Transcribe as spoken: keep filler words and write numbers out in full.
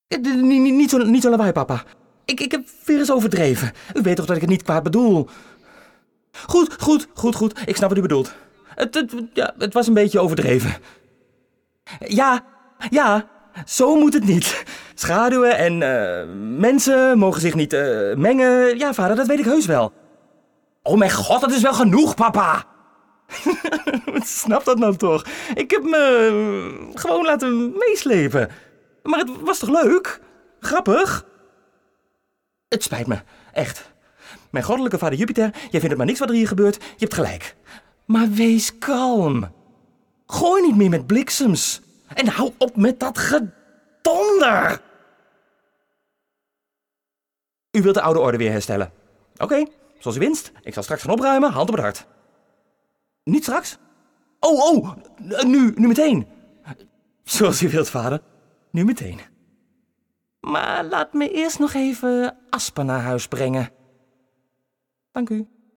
Niet, niet, zo, niet zo lawaai, papa. Ik, ik heb weer eens overdreven. U weet toch dat ik het niet kwaad bedoel? Goed, goed, goed, goed. Ik snap wat u bedoelt. Het, het, ja, het was een beetje overdreven. Ja, ja, zo moet het niet. Schaduwen en uh, mensen mogen zich niet uh, mengen. Ja, vader, dat weet ik heus wel. Oh mijn god, dat is wel genoeg, papa. Snap dat nou toch? Ik heb me uh, gewoon laten meeslepen. Maar het was toch leuk? Grappig? Het spijt me, echt. Mijn goddelijke vader Jupiter, jij vindt het maar niks wat er hier gebeurt. Je hebt gelijk. Maar wees kalm. Gooi niet meer met bliksems. En hou op met dat gedonder. U wilt de oude orde weer herstellen. Oké, okay, zoals u wenst. Ik zal straks gaan opruimen, hand op het hart. Niet straks? Oh, oh, nu, nu meteen. Zoals u wilt, vader. Nu meteen. Maar laat me eerst nog even Asper naar huis brengen. Dank u.